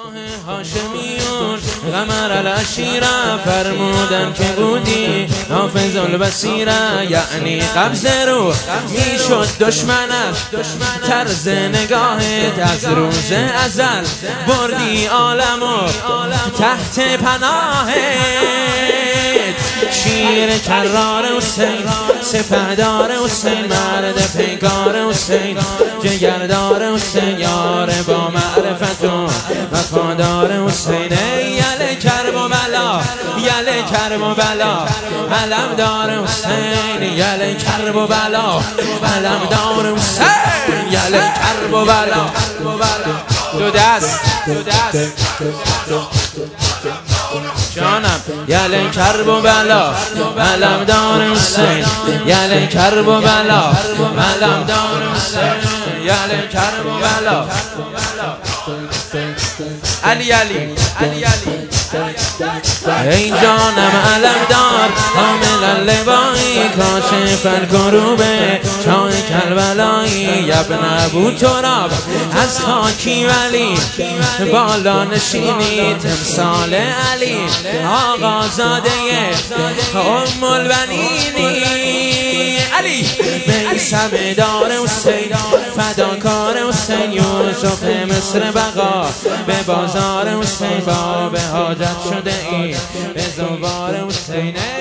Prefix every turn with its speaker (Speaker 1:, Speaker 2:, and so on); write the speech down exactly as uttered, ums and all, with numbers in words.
Speaker 1: هاشمیون قمر العشیره فرمودن که بودی حافظ البصیره، یعنی قبض روح میشد دشمنش طرز نگاهت، از روز ازل بردی عالمو تحت پناهت. شیر کرار حسین، سپهدار حسین، مرد پیکار حسین، جگردار حسین، یار با معرفت و وفادار حسین. یل کرب و بلا، یل کرب و بلا، علمدار حسین، یل کرب و بلا، علمدار حسین، یل کرب و بلا. دو دست دو دست جانم، یل کرب و بلا، علمدار حسین، یل کرب و بلا، علمدار حسین، یل کرب و بلا. علی علی علی علی ای جانم علمدار، حامل لوایی، کاشف الکروبه، شاه کربلایی، ابن ابو تراب، از خاکی ولی بالا نشینی، تمثال علی، آقازاده ام البنینی. علی میثم دار حسین، فداکار حسین، یوسف مصر بقا، به بازار حسین با به حاجت شده ای، به زوار حسین.